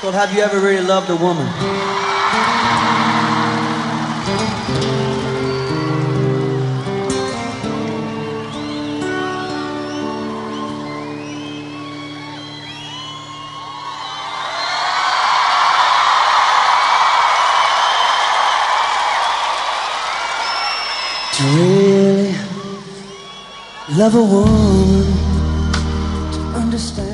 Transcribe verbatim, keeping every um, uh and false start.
Well, have you ever really loved a woman? To really love a woman, to understand